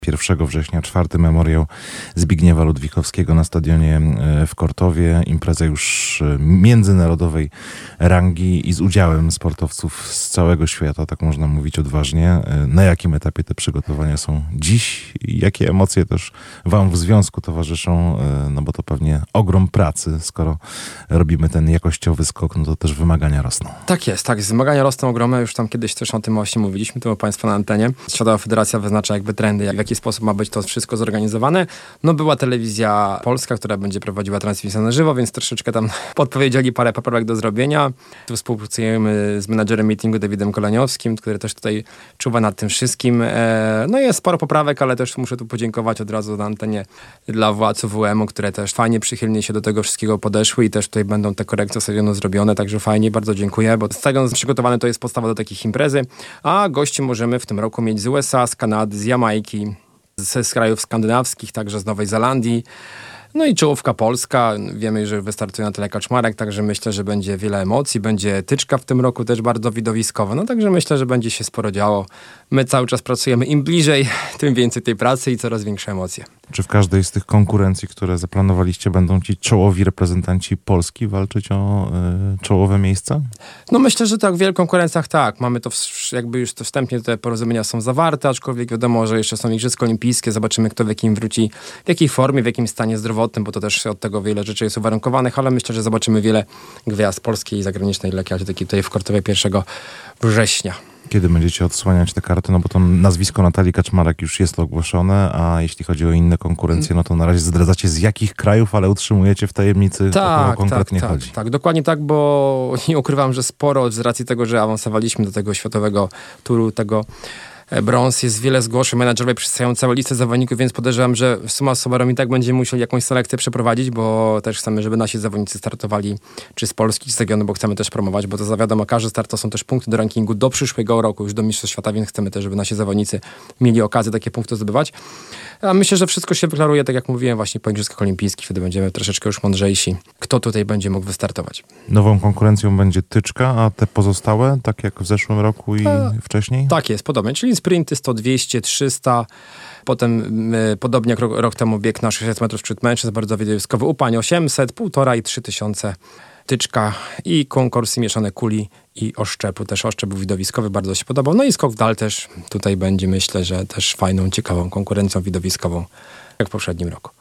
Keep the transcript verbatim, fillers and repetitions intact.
pierwszego września, czwarty memoriał Zbigniewa Ludwikowskiego na stadionie w Kortowie. Impreza już międzynarodowej rangi i z udziałem sportowców z całego świata, tak można mówić odważnie. Na jakim etapie te przygotowania są dziś? Jakie emocje też wam w związku towarzyszą? No bo to pewnie ogrom pracy. Skoro robimy ten jakościowy skok, no to też wymagania rosną. Tak jest, tak. Wymagania rosną ogromne. Już tam kiedyś też o tym właśnie mówiliśmy, to u państwa na antenie. Światowa Federacja wyznacza jakby trendy, w jaki sposób ma być to wszystko zorganizowane. No była telewizja polska, która będzie prowadziła transmisję na żywo, więc troszeczkę tam podpowiedzieli parę poprawek do zrobienia. Tu współpracujemy z menadżerem meetingu Dawidem Koleniowskim, który też tutaj czuwa nad tym wszystkim. No jest sporo poprawek, ale też muszę tu podziękować od razu na antenie dla władz U W M-u, które też fajnie, przychylnie się do tego wszystkiego podeszły i też tutaj będą te korekcje stadionu zrobione, także fajnie, bardzo dziękuję, bo stadion przygotowany to jest podstawa do takich imprezy, a gości możemy w tym roku mieć z U S A, z Kanady, z Jamajki, z, z krajów skandynawskich, także z Nowej Zelandii. No i czołówka polska. Wiemy, że wystartuje na tyle Kaczmarek, także myślę, że będzie wiele emocji. Będzie tyczka w tym roku też bardzo widowiskowa. No także myślę, że będzie się sporo działo. My cały czas pracujemy. Im bliżej, tym więcej tej pracy i coraz większe emocje. Czy w każdej z tych konkurencji, które zaplanowaliście, będą ci czołowi reprezentanci Polski walczyć o y, czołowe miejsca? No myślę, że tak, w wielu konkurencjach tak. Mamy to w, jakby już to wstępnie te porozumienia są zawarte, aczkolwiek wiadomo, że jeszcze są Igrzyska Olimpijskie. Zobaczymy, kto w jakim wróci, w jakiej formie, w jakim stanie zdrowotnym, bo to też od tego wiele rzeczy jest uwarunkowanych, ale myślę, że zobaczymy wiele gwiazd polskiej i zagranicznej lekkiej atletyki tutaj w Kortowie pierwszego września. Kiedy będziecie odsłaniać te karty? No bo to nazwisko Natalii Kaczmarek już jest ogłoszone, a jeśli chodzi o inne konkurencje, no to na razie zdradzacie z jakich krajów, ale utrzymujecie w tajemnicy, tak, o kogo konkretnie tak, chodzi. Tak, tak, dokładnie tak, bo nie ukrywam, że sporo z racji tego, że awansowaliśmy do tego światowego turu, tego brąz, jest wiele zgłoszeń, menadżerowie przedstawiają całą listę zawodników, więc podejrzewam, że summa summarum i tak będziemy musieli jakąś selekcję przeprowadzić, bo też chcemy, żeby nasi zawodnicy startowali czy z Polski, czy z regionu, bo chcemy też promować, bo to za wiadomo, każdy start to są też punkty do rankingu do przyszłego roku, już do Mistrzostw Świata, więc chcemy też, żeby nasi zawodnicy mieli okazję takie punkty zdobywać. A myślę, że wszystko się wyklaruje, tak jak mówiłem, właśnie po Igrzyskach Olimpijskich, wtedy będziemy troszeczkę już mądrzejsi, kto tutaj będzie mógł wystartować. Nową konkurencją będzie tyczka, a te pozostałe, tak jak w zeszłym roku i a, wcześniej? Tak jest, podobnie, czyli sprinty sto, dwieście, trzysta, potem y, podobnie jak rok, rok temu bieg na sześćset metrów wśród mężczyzn, bardzo widowiskowy, u pań osiemset, półtora i trzy tysiące tyczka i konkursy mieszane kuli i oszczepu. Też oszczep był widowiskowy, bardzo się podobał. No i skok w dal też tutaj będzie, myślę, że też fajną, ciekawą konkurencją widowiskową, jak w poprzednim roku.